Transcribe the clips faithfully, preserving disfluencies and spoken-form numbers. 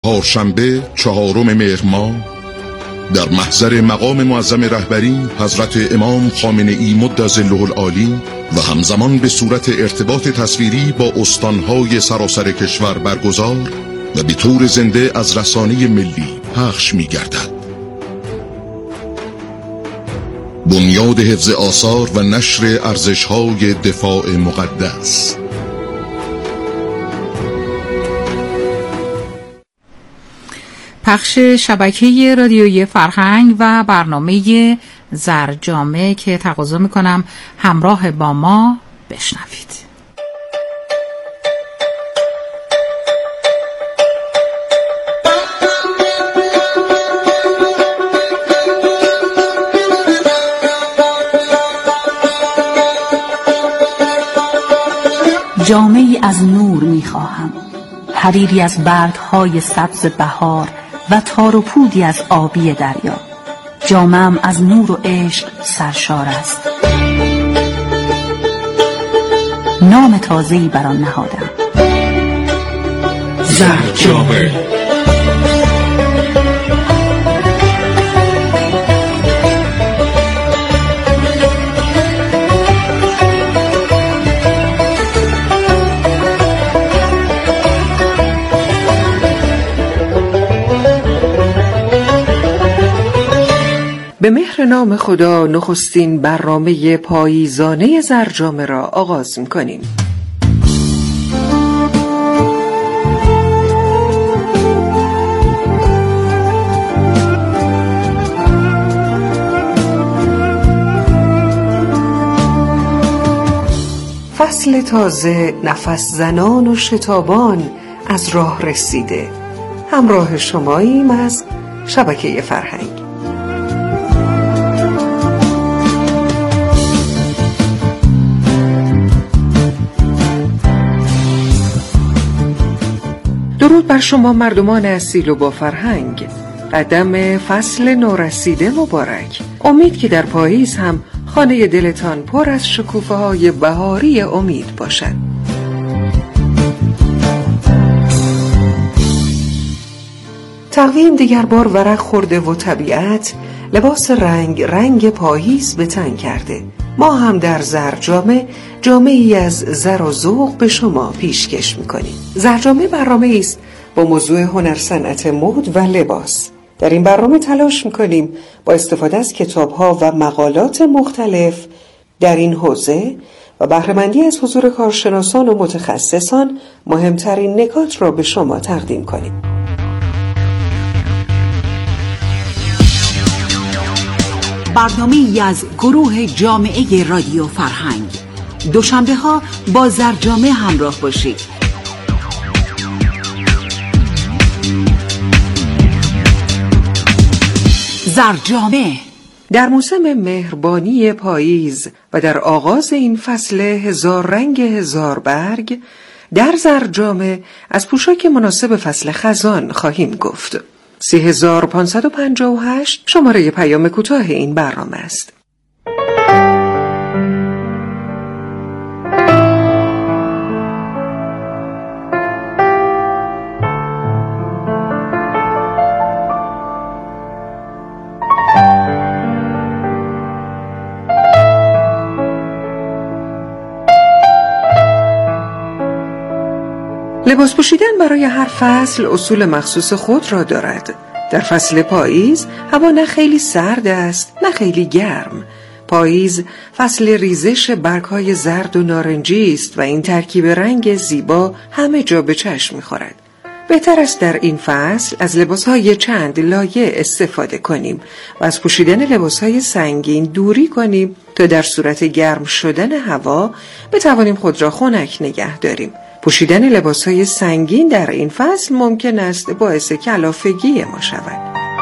چهارشنبه چهارم مهر ماه در محضر مقام معظم رهبری حضرت امام خامنه‌ای مدظله العالی و همزمان به صورت ارتباط تصویری با استانهای سراسر کشور برگزار و به طور زنده از رسانه ملی پخش می گردد. بنیاد حفظ آثار و نشر ارزش‌های دفاع مقدس. پخش شبکه رادیویی فرهنگ و برنامه زرجامه که تقاضا میکنم همراه با ما بشنوید. جامه‌ای از نور میخواهم، حریری از برگ‌های سبز بهار و تار و پودی از آبی دریا. جامه‌ام از نور و عشق سرشار است. نام تازه‌ای بر آن نهادم، زرجامه. به مهر نام خدا نخستین برنامه پاییزانه زرجامه را آغاز می‌کنیم. فصل تازه، نفس زنان و شتابان از راه رسیده. همراه شماییم از شبکه فرهنگ. درود بر شما مردمان اصیل و با فرهنگ. قدم فصل نورسیده مبارک. امید که در پاییز هم خانه دلتان پر از شکوفه های بهاری امید باشد. تقویم دیگر بار ورق خورده و طبیعت لباس رنگ رنگ پاییز به تن کرده. ما هم در زرجامه جامه‌ای از زر و ذوق به شما پیشکش می‌کنیم. زرجامه برنامه است با موضوع هنر، صنعت، مد و لباس. در این برنامه تلاش می‌کنیم با استفاده از کتاب‌ها و مقالات مختلف در این حوزه و بهره‌مندی از حضور کارشناسان و متخصصان مهمترین نکات را به شما تقدیم کنیم. برنامه‌ای از گروه جامعه رادیو فرهنگ. دوشنبه ها با زرجامه همراه باشید. زرجامه در موسم مهربانی پاییز و در آغاز این فصل هزار رنگ هزار برگ، در زرجامه از پوشاک مناسب فصل خزان خواهیم گفت. سه هزار و پانصد و پنجاه و هشت شماره پیام کوتاه این برنامه است. لباس پوشیدن برای هر فصل اصول مخصوص خود را دارد. در فصل پاییز هوا نه خیلی سرد است نه خیلی گرم. پاییز فصل ریزش برگ‌های زرد و نارنجی است و این ترکیب رنگ زیبا همه جا به چشم می‌خورد. بهتر است در این فصل از لباس‌های چند لایه استفاده کنیم و از پوشیدن لباس‌های سنگین دوری کنیم تا در صورت گرم شدن هوا بتوانیم خود را خنک نگه داریم. پوشیدن لباس‌های سنگین در این فصل ممکن است باعث کلافگی ما شود.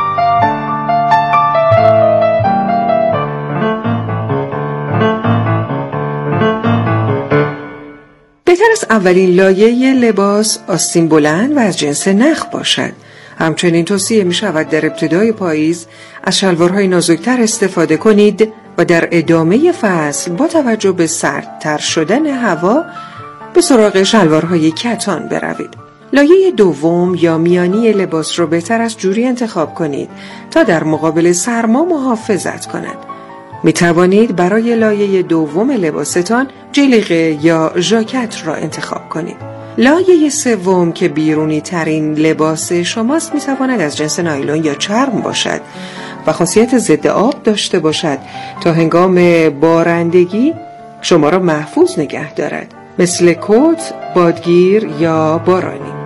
بهتر است اولین لایه لباس آستین بلند و از جنس نخ باشد. همچنین توصیه می شود در ابتدای پاییز از شلوارهای نازکتر استفاده کنید و در ادامه فصل با توجه به سردتر شدن هوا به سراغ شلوارهای کتان بروید. لایه دوم یا میانی لباس رو بهتر از جوری انتخاب کنید تا در مقابل سرما محافظت کند. می توانید برای لایه دوم لباستان جلیقه یا ژاکت را انتخاب کنید. لایه سوم که بیرونی ترین لباس شماست می تواند از جنس نایلون یا چرم باشد و خاصیت ضد آب داشته باشد تا هنگام بارندگی شما را محفوظ نگه دارد، مثل کت، بادگیر یا بارانی.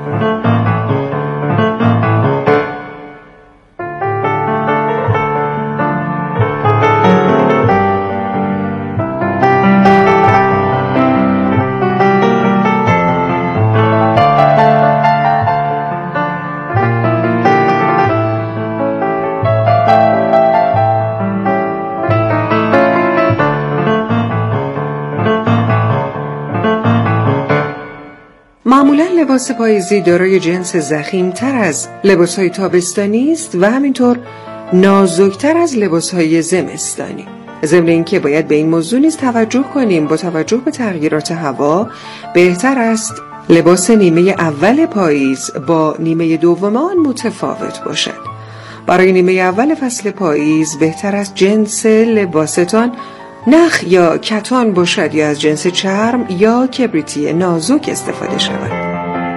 معمولا لباس پاییزی دارای جنس ضخیم‌تر از لباس‌های تابستانی است و همینطور نازک‌تر از لباس‌های زمستانی. ضمن اینکه باید به این موضوع نیز توجه کنیم با توجه به تغییرات هوا بهتر است لباس نیمه اول پاییز با نیمه دوم آن متفاوت باشد. برای نیمه اول فصل پاییز بهتر است جنس لباستان نخ یا کتان باشد یا از جنس چرم یا کبریتی نازک استفاده شود.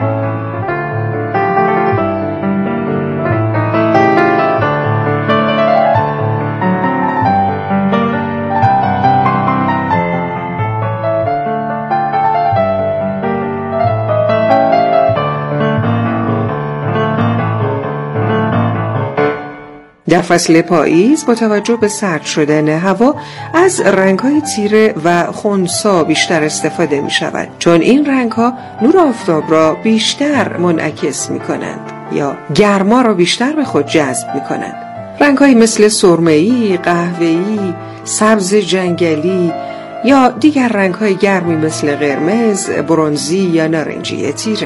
در فصل پاییز با توجه به سرد شدن هوا از رنگ‌های تیره و خنثی بیشتر استفاده می شود، چون این رنگ‌ها نور آفتاب را بیشتر منعکس می کنند یا گرما را بیشتر به خود جذب می کنند. رنگ‌هایی مثل سرمه‌ای، قهوه‌ای، سبز جنگلی یا دیگر رنگ‌های گرمی مثل قرمز، برنزی یا نارنجی تیره.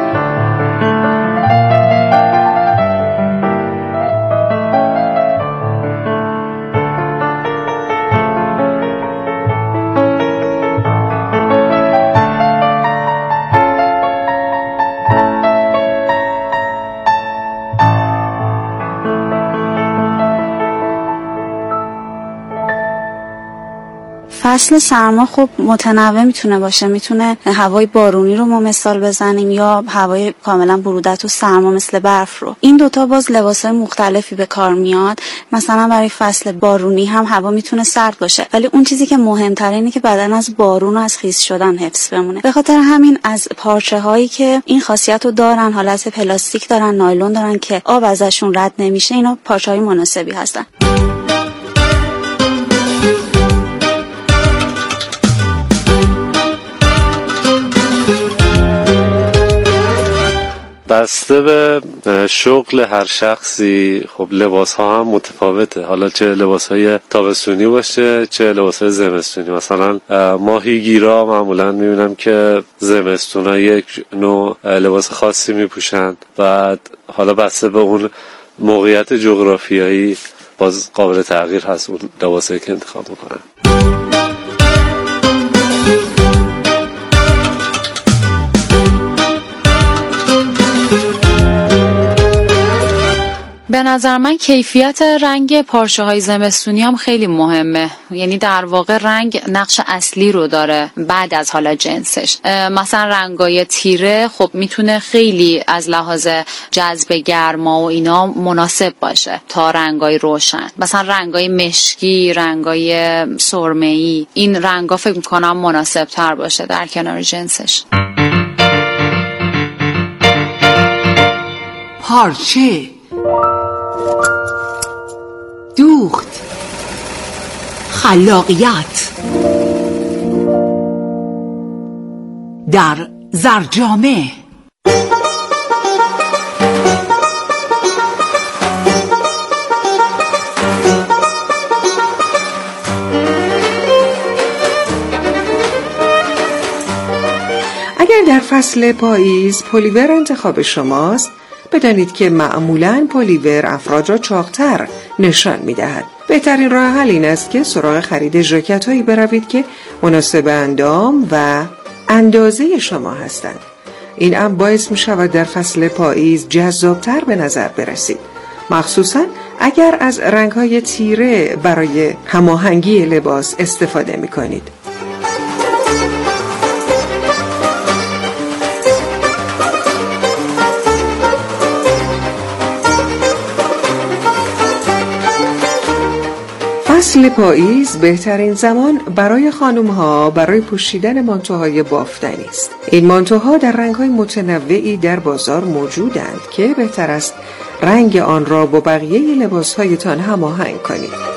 فصل سرما خب متنوع میتونه باشه، میتونه هوای بارونی رو ما مثال بزنیم یا هوای کاملا برودت و سرما مثل برف رو. این دوتا باز لباسای مختلفی به کار میاد. مثلا برای فصل بارونی هم هوا میتونه سرد باشه، ولی اون چیزی که مهمتره اینه که بدن از بارون و از خیس شدن حفظ بمونه. به خاطر همین از پارچه هایی که این خاصیت رو دارن، حالت پلاستیک دارن، نایلون دارن که آب ازشون رد نمیشه، اینا پارچه های مناسبی هستن. بسته به شغل هر شخصی خب لباس ها هم متفاوته، حالا چه لباس های تابستونی باشه چه لباس های زمستونی. مثلا ماهیگیرا معمولا میبینم که زمستون ها یک نوع لباس خاصی میپوشند، بعد حالا بسته به اون موقعیت جغرافیایی باز قابل تغییر هست اون لباسایی که انتخاب میکنن. به نظر من کیفیت رنگ پارچه های زمستونی هم خیلی مهمه، یعنی در واقع رنگ نقش اصلی رو داره بعد از حالا جنسش. مثلا رنگای تیره خب میتونه خیلی از لحاظ جذب گرما و اینا مناسب باشه تا رنگای روشن. مثلا رنگای مشکی، رنگای سرمه‌ای، این رنگا فکر میکنم مناسب تر باشه در کنار جنسش. پارچه، دوخت، خلاقیت در زرجامه. اگر در فصل پاییز پلیور انتخاب شماست، بدانید که معمولاً پلیور افراد را چاق‌تر نشان می‌دهد. بهترین راه حل این است که سراغ خرید ژاکت‌هایی بروید که مناسب اندام و اندازه شما هستند. این امر باعث می شود در فصل پاییز جذابتر به نظر برسید، مخصوصاً اگر از رنگ‌های تیره برای هماهنگی لباس استفاده می کنید. فصل پاییز بهترین زمان برای خانم‌ها برای پوشیدن مانتوهای بافتنی است. این مانتوها در رنگ‌های متنوعی در بازار موجودند که بهتر است رنگ آن را با بقیه لباس‌هایتان هماهنگ کنید.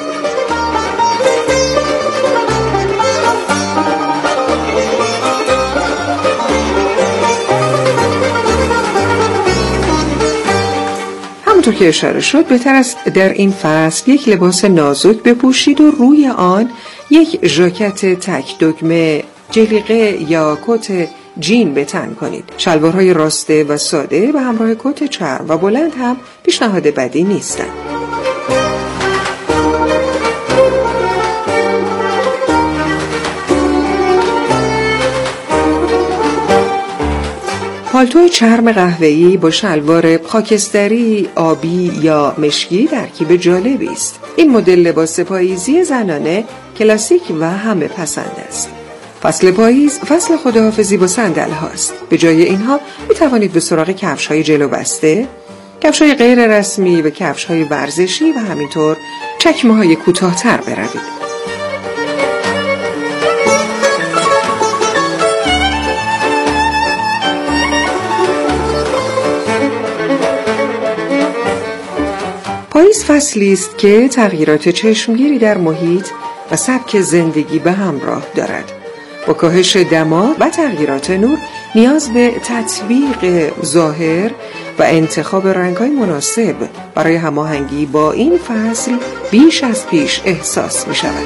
همونطور که اشاره شد بهتر است در این فصل یک لباس نازک بپوشید و روی آن یک ژاکت تک دکمه، جلیقه یا کت جین به تن کنید. شلوارهای راسته و ساده به همراه کت چرم و بلند هم پیشنهاد بدی نیستند. پالتو چرم قهوه‌ای با شلوار خاکستری، آبی یا مشکی ترکیب جالبی است. این مدل لباس پاییزی زنانه کلاسیک و همه پسند است. فصل پاییز فصل خداحافظی با صندل هاست. به جای اینها می توانید به سراغ کفش های جلو بسته، کفش های غیر رسمی و کفش های ورزشی و همینطور چکمه های کوتاه‌تر بروید. پاییز فصلی است که تغییرات چشمگیری در محیط و سبک زندگی به همراه دارد. با کاهش دما و تغییرات نور نیاز به تطبیق ظاهر و انتخاب رنگ‌های مناسب برای هماهنگی با این فصل بیش از پیش احساس می شود.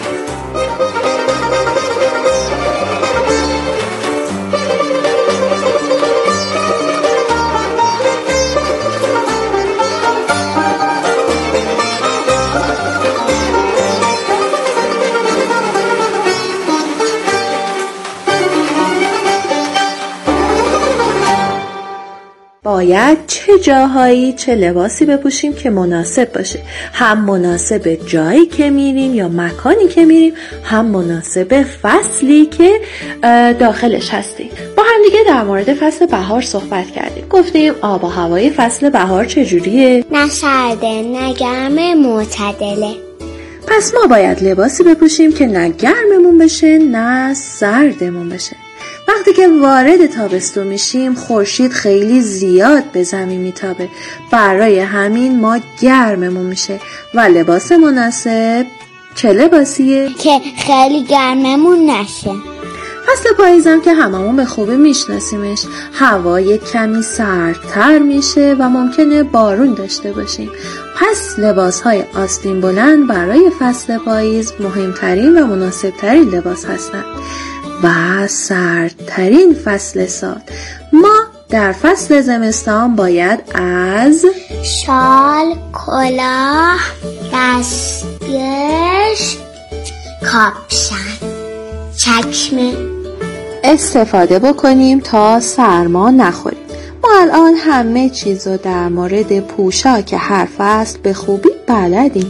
باید چه جاهایی چه لباسی بپوشیم که مناسب باشه، هم مناسب جایی که میریم یا مکانی که میریم، هم مناسب فصلی که داخلش هستیم. با هم دیگه در مورد فصل بهار صحبت کردیم، گفتیم آب و هوای فصل بهار چجوریه؟ نه سرده نه گرم، معتدله. پس ما باید لباسی بپوشیم که نه گرممون بشه نه سردمون بشه. وقتی که وارد تابستون میشیم خورشید خیلی زیاد به زمین میتابه، برای همین ما گرممون میشه و لباس مناسب چه لباسیه؟ که خیلی گرممون نشه. فصل پاییزم که هممون به خوبی میشناسیمش، هوا یک کمی سردتر میشه و ممکنه بارون داشته باشیم. پس لباسهای آستین بلند برای فصل پاییز مهمترین و مناسبترین لباس هستند. و سردترین فصل سال، ما در فصل زمستان باید از شال، کلاه، دستکش، کاپشن، چکمه استفاده بکنیم تا سرما نخوریم. ما الان همه چیزو در مورد پوشاک هر فصل به خوبی بلدیم.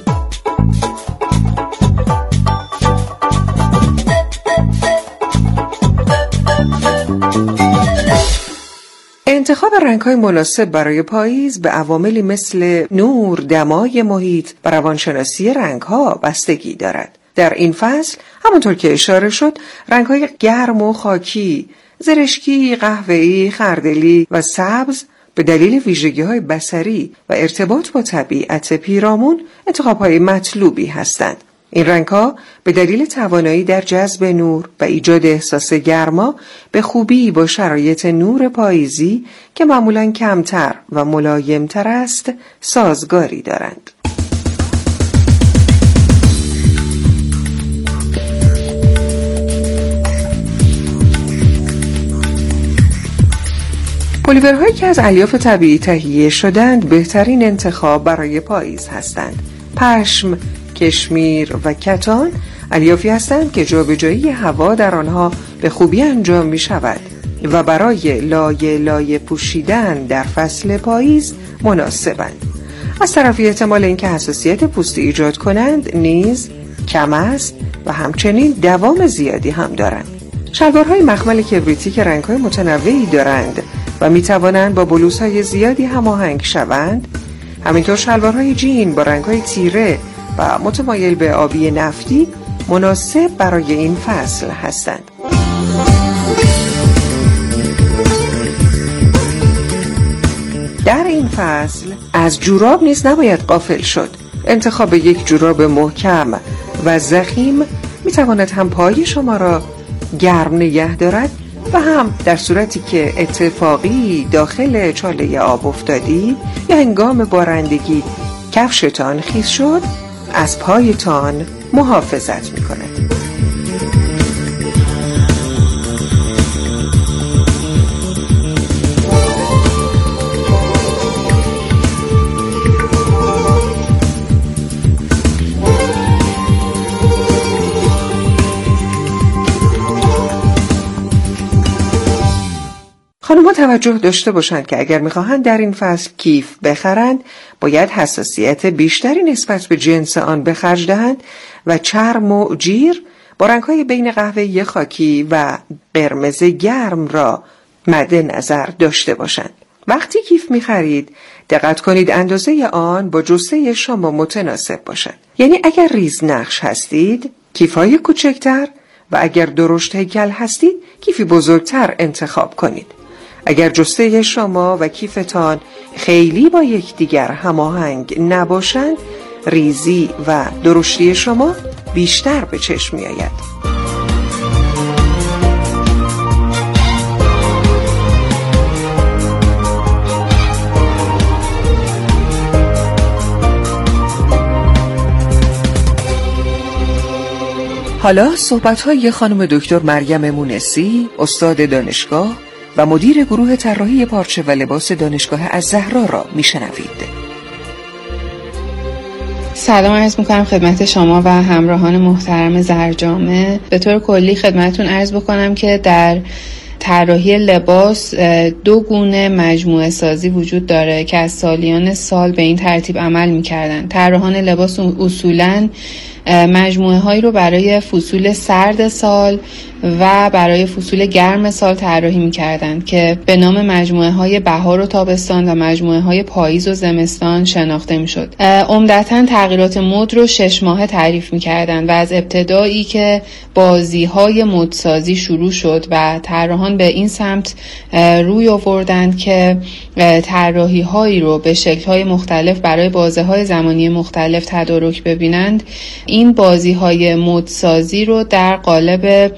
انتخاب رنگ‌های مناسب برای پاییز به عواملی مثل نور، دمای محیط و روانشناسی رنگ‌ها بستگی دارد. در این فصل همونطور که اشاره شد، رنگ‌های گرم و خاکی، زرشکی، قهوه‌ای، خردلی و سبز به دلیل ویژگی‌های بصری و ارتباط با طبیعت پیرامون انتخاب‌های مطلوبی هستند. این رنگ‌ها به دلیل توانایی در جذب نور و ایجاد احساس گرما به خوبی با شرایط نور پاییزی که معمولاً کمتر و ملایم‌تر است سازگاری دارند. پلیورهایی که از الیاف طبیعی تهیه شدند بهترین انتخاب برای پاییز هستند. پشم، کشمیر و کتان الیافی هستند که جابجایی هوا در آنها به خوبی انجام می شود و برای لایه لایه پوشیدن در فصل پاییز مناسبند. از طرفی احتمال اینکه حساسیت پوستی ایجاد کنند نیز کم است و همچنین دوام زیادی هم دارند. شلوارهای مخمل کبریتی که رنگ‌های متنوعی دارند و می‌توانند با بلوزهای زیادی هماهنگ شوند، همینطور شلوارهای جین با رنگ‌های تیره و متمایل به آبی نفتی مناسب برای این فصل هستند. در این فصل از جوراب نیز نباید غافل شد. انتخاب یک جوراب محکم و ضخیم می‌تواند هم پای شما را گرم نگه دارد و هم در صورتی که اتفاقی داخل چاله آب افتادی یا هنگام بارندگی کفشتان خیس شد از پایتان محافظت می‌کند. خانم‌ها توجه داشته باشند که اگر می‌خواهند در این فصل کیف بخرند باید حساسیت بیشتری نسبت به جنس آن به خرج دهند و چرم و جیر با رنگ‌های بین قهوه‌ای خاکی و قرمز گرم را مد نظر داشته باشند. وقتی کیف می‌خرید دقت کنید اندازه آن با جثه شما متناسب باشد. یعنی اگر ریز نقش هستید کیف‌های کوچکتر و اگر درشت هیکل هستید کیفی بزرگتر انتخاب کنید. اگر جثه شما و کیفتان خیلی با یکدیگر هماهنگ نباشند ریزی و درشتی شما بیشتر به چشم می‌آید. حالا صحبت‌های خانم دکتر مریم مونسی، استاد دانشگاه و مدیر گروه طراحی پارچه و لباس دانشگاه الزهرا را میشنوید. سلام عرض میکنم خدمت شما و همراهان محترم زرجامه. به طور کلی خدمتتون عرض بکنم که در طراحی لباس دو گونه مجموعه سازی وجود داره که از سالیان سال به این ترتیب عمل میکردن. طراحان لباس اصولاً مجموعه هایی رو برای فصول سرد سال و برای فصول گرم سال طراحی می‌کردند که به نام مجموعه های بهار و تابستان و مجموعه های پاییز و زمستان شناخته می‌شد. عمدتاً تغییرات مد رو شش ماهه تعریف می‌کردند و از ابتدایی که بازی‌های مدسازی شروع شد و طراحان به این سمت روی آوردند که طراحی‌هایی رو به شکل‌های مختلف برای بازه‌های زمانی مختلف تدارک ببینند، این بازی‌های مدسازی رو در قالب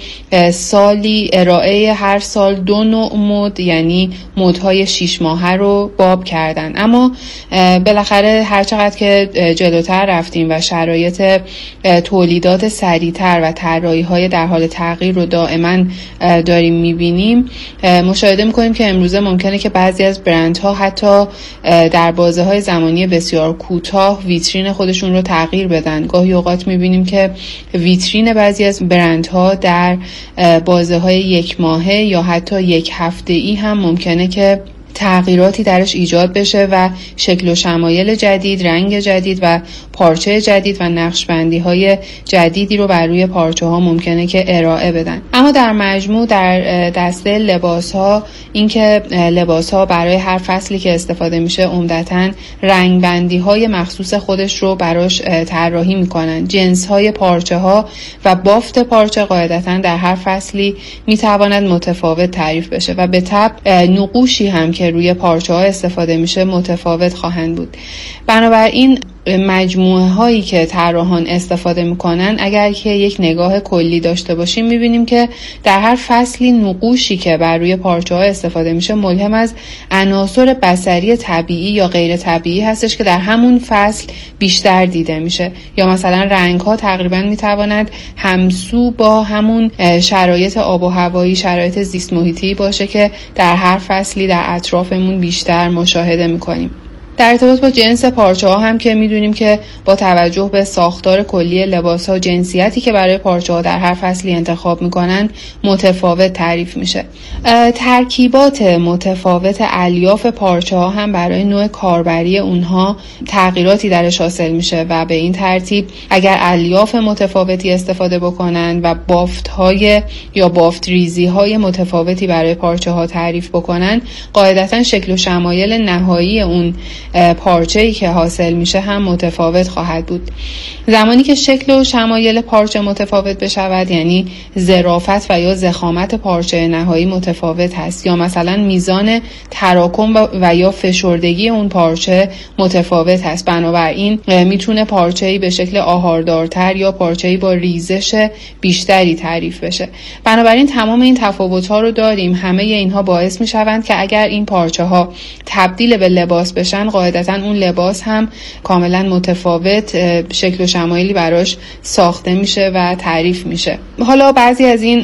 سالی ارائه هر سال دو نوع مد یعنی مدهای شیش ماهه رو باب کردن. اما بالاخره هر چقدر که جلوتر رفتیم و شرایط تولیدات سریعتر و طراحی‌های در حال تغییر رو دائما داریم می‌بینیم، مشاهده می‌کنیم که امروزه ممکنه که بعضی از برندها حتی در بازه‌های زمانی بسیار کوتاه ویترین خودشون رو تغییر بدن. گاهی اوقات می‌بینیم که ویترین بعضی از برندها در بازه‌های یک ماهه یا حتی یک هفته‌ای هم ممکنه که تغییراتی درش ایجاد بشه و شکل و شمایل جدید، رنگ جدید و پارچه جدید و نقشبندی‌های جدیدی رو بر روی پارچه‌ها ممکنه که ارائه بدن. اما در مجموع در دسته لباس‌ها این که لباس‌ها برای هر فصلی که استفاده میشه عمدتاً رنگبندی‌های مخصوص خودش رو براش طراحی می‌کنن. جنس‌های پارچه‌ها و بافت پارچه قاعدتاً در هر فصلی می‌تواند متفاوت تعریف بشه و به تبع نقوشی هم که روی پارچه ها استفاده میشه متفاوت خواهند بود. بنابراین مجموعه هایی که طراحان استفاده میکنن اگر که یک نگاه کلی داشته باشیم میبینیم که در هر فصلی نقوشی که بر روی پارچه ها استفاده میشه ملهم از عناصر بصری طبیعی یا غیر طبیعی هستش که در همون فصل بیشتر دیده میشه. یا مثلا رنگ ها تقریبا میتواند همسو با همون شرایط آب و هوایی، شرایط زیست محیطی باشه که در هر فصلی در اطرافمون بیشتر مشاهده میکنیم. در ارتباط با جنس پارچه ها هم که میدونیم که با توجه به ساختار کلی لباس ها جنسیتی که برای پارچه ها در هر فصلی انتخاب میکنن متفاوت تعریف میشه. ترکیبات متفاوت الیاف پارچه ها هم برای نوع کاربری اونها تغییراتی درش حاصل میشه و به این ترتیب اگر الیاف متفاوتی استفاده بکنن و بافت های یا بافت ریزی های متفاوتی برای پارچه ها تعریف بکنن، قاعدتا شکل و شمایل نهایی اون پارچه‌ای که حاصل میشه هم متفاوت خواهد بود. زمانی که شکل و شمایل پارچه متفاوت بشود، یعنی ظرافت و یا ضخامت پارچه نهایی متفاوت هست یا مثلا میزان تراکم و یا فشردگی اون پارچه متفاوت هست، بنابراین میتونه پارچه‌ای به شکل آهاردارتر یا پارچه‌ای با ریزش بیشتری تعریف بشه. بنابراین تمام این تفاوت‌ها رو داریم. همه اینها باعث میشوند که اگر این پارچه‌ها تبدیل به لباس بشن، قاعدتاً اون لباس هم کاملا متفاوت شکل و شمایلی براش ساخته میشه و تعریف میشه. حالا بعضی از این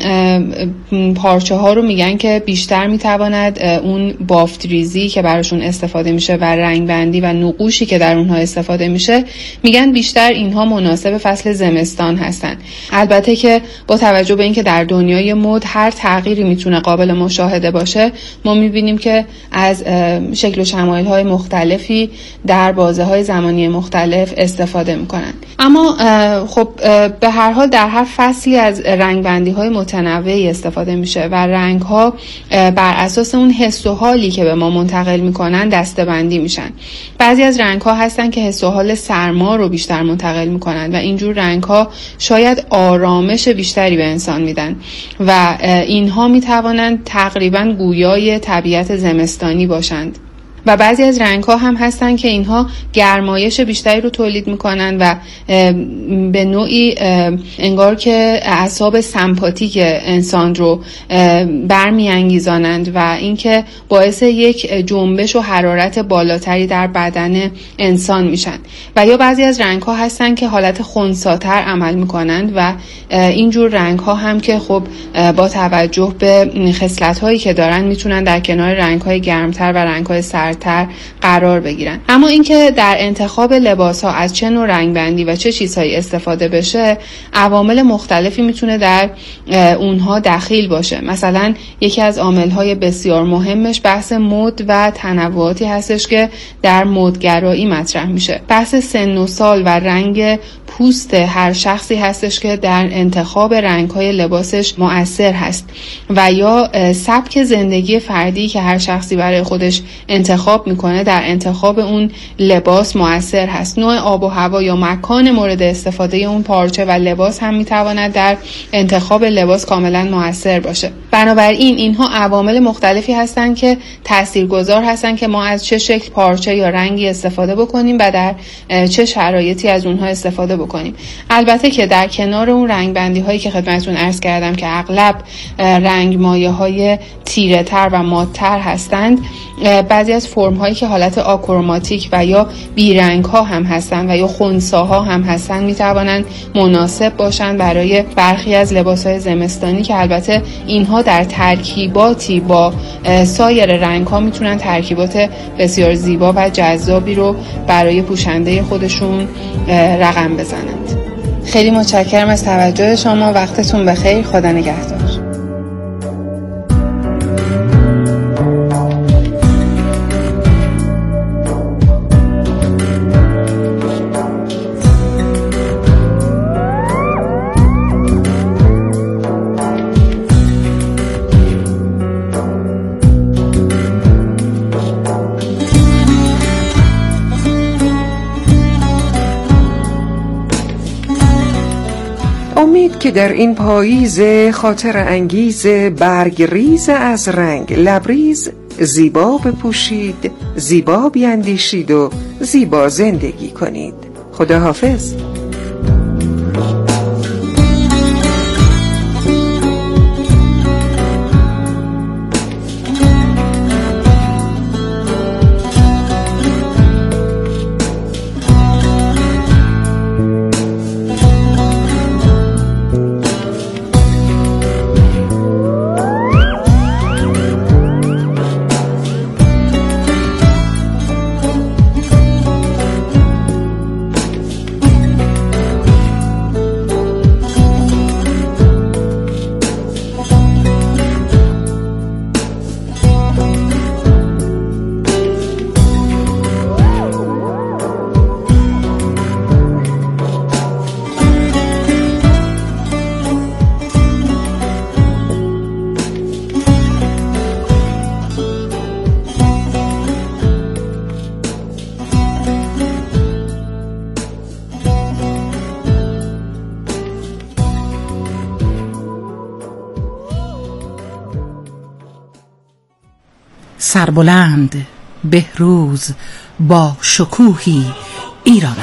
پارچه ها رو میگن که بیشتر میتواند اون بافت ریزی که براشون استفاده میشه و رنگ بندی و نقوشی که در اونها استفاده میشه، میگن بیشتر اینها مناسب فصل زمستان هستن. البته که با توجه به اینکه در دنیای مد هر تغییری میتونه قابل مشاهده باشه، ما میبینیم که از شکل و شمایل های مختلفی در بازه های زمانی مختلف استفاده میکنن. اما خب به هر حال در هر فصلی از رنگ بندی های متنوعی استفاده میشه و رنگ ها بر اساس اون حس و حالی که به ما منتقل میکنن دسته بندی میشن. بعضی از رنگ ها هستن که حس و حال سرما رو بیشتر منتقل میکنن و اینجور رنگ ها شاید آرامش بیشتری به انسان میدن و اینها میتوانند تقریبا گویای طبیعت زمستانی باشند. و بعضی از رنگ ها هم هستن که اینها گرمایش بیشتری رو تولید میکنن و به نوعی انگار که اعصاب سمپاتیک انسان رو برمیانگیزانند و اینکه باعث یک جنبش و حرارت بالاتری در بدن انسان میشن. و یا بعضی از رنگ ها هستن که حالت خنثی‌تر عمل میکنند و اینجور رنگ ها هم که خب با توجه به خصلت هایی که دارن میتونن در کنار رنگ های گرمتر و رنگ های سرد تر قرار بگیرن. اما اینکه در انتخاب لباس ها از چه نوع رنگ بندی و چه چیزهایی استفاده بشه، عوامل مختلفی میتونه در اونها دخیل باشه. مثلا یکی از عامل‌های بسیار مهمش بحث مد و تنوعاتی هستش که در مدگرایی مطرح میشه. بحث سن و سال و رنگ پوست هر شخصی هستش که در انتخاب رنگ‌های لباسش مؤثر هست و یا سبک زندگی فردی که هر شخصی برای خودش انتخاب میکنه در انتخاب اون لباس مؤثر هست. نوع آب و هوا یا مکان مورد استفاده اون پارچه و لباس هم میتواند در انتخاب لباس کاملا مؤثر باشه. بنابراین اینها عوامل مختلفی هستن که تاثیرگذار هستن که ما از چه شکل پارچه یا رنگی استفاده بکنیم و در چه شرایطی از اونها استفاده بکنیم. البته که در کنار اون رنگ بندی هایی که خدمتتون عرض کردم که اغلب رنگ مایه های تیره تر و مات‌تر هستند، بعضی از فرم هایی که حالت آکروماتیک و یا بیرنگ ها هم هستند و یا خنثی‌ها هم هستند میتوانند مناسب باشند برای برخی از لباس های زمستانی که البته اینها در ترکیباتی با سایر رنگ ها میتونن ترکیبات بسیار زیبا و جذابی رو برای پوشنده خودشون رقم بزنند. خیلی متشکرم از توجه شما. وقتتون بخیر. خدا نگهدار. امید که در این پاییز خاطر انگیز برگ ریز از رنگ لبریز زیبا بپوشید، زیبا بیندیشید و زیبا زندگی کنید. خدا حافظ. سربلند بهروز با شکوهی ایرانم.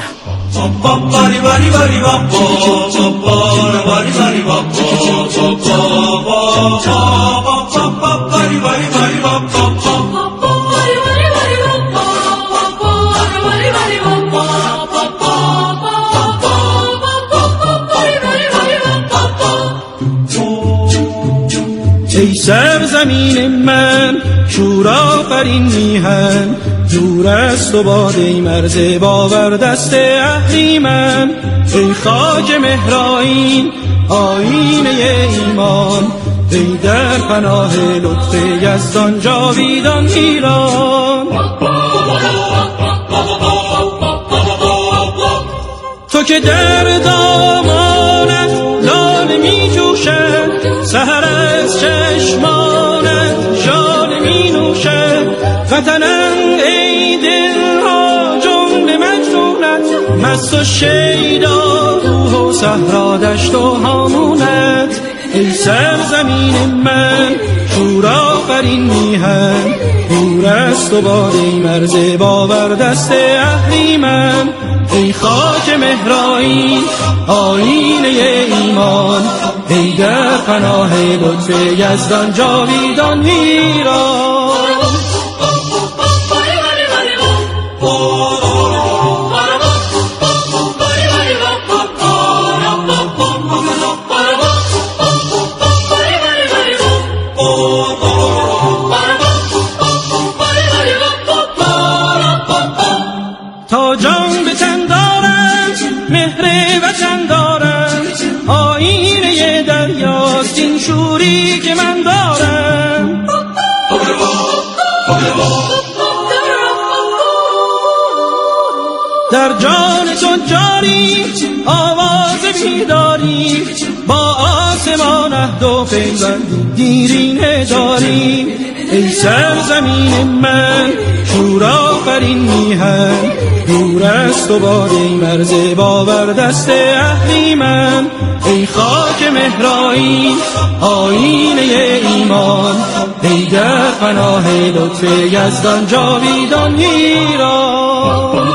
ای سرزمین من شورآفرین میهن، دور است و باد ای مرز باور دست اهریمن. ای خاک مهرآیین آیینه ایمان، ای در پناه لطف یزدان جاویدان ایران. تو که در دامانت لاله می جوشد، سحر از چشمانت ژاله می نوشد. وطنم ای دلها جمله مجنونت، مست و شیدا روح و صحرا دشت و هامونت. ای سرزمین من شورآفرین میهن، دور است و باد ای مرز باور دست اهریمن. ای خاک مهرآیین آیینه ایمان، ای در پناه لطف یزدان جاویدان ایران. تا جان به تن دارم مهر وطن دارم، آیینه دریاست این شوری که من دارم. در جان تو جاری آواز بیداری، با آسمان عهد و پیوند دیرینه داری. ای سرزمین من شورآفرین میهن، دور است و باد ای مرز باور دست اهریمن. ای خاک مهرآیین آیینه ایمان، ای در پناه لطف یزدان جاویدان ایران.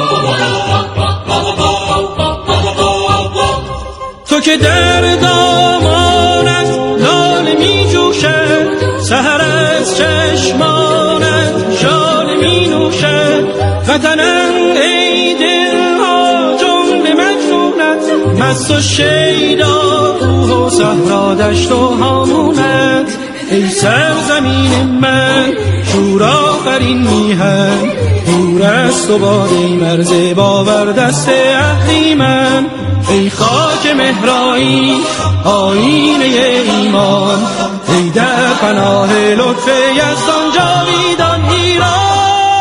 تو که در دامانت لاله می جوشد، سحر از چشمانت ژاله می نوشد. وطنم ای دلها جمله مجنونت، مست و شیدا روح و صحرا دشت و هامونت. ای سرزمین من شورآفرین میهن، دور است و باد ای مرز باور دست اهریمن. ای خاک مهرآیین آیینه ایمان، ای در پناه لطف یزدان جاویدان ایران.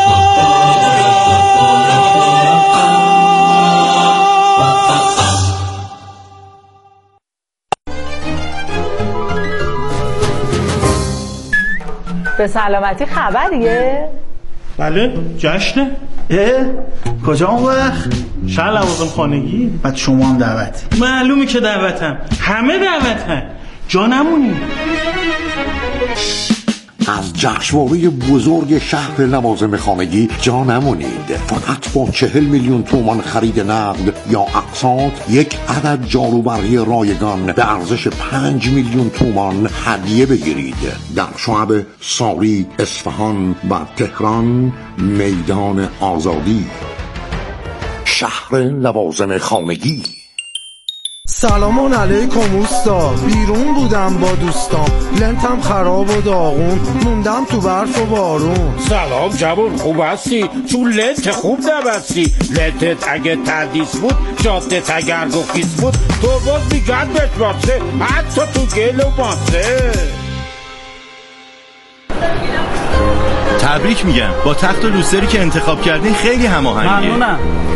به سلامتی خبریه؟ بله جشنه. اه کجا اون وقت؟ شهر لوازم خانگی. بعد شما هم دعوتی؟ معلومی که دعوتم، همه دعوتن، جا نمونی. از جشنواره بزرگ شهر لوازم خانگی جا نمونید. فقط با چهل میلیون تومان خرید نقد یا اقساط یک عدد جاروبرقی رایگان به ارزش پنج میلیون تومان هدیه بگیرید. در شعب ساری، اصفهان و تهران میدان آزادی. شهر لوازم خانگی. سلام علیکم اوستا، بیرون بودم با دوستام، لنتم خراب و داغون، موندم تو برف و بارون. سلام جوان، خوب هستی؟ چون لنت خوب نبستی. لنتت اگه تردیس بود، جادت اگر گفیس بود، تو باز میگرد بهت باسه، حتی تو گل و باسه. تبریک میگم، با تخت و لوستری که انتخاب کردین خیلی هماهنگه. ممنونم.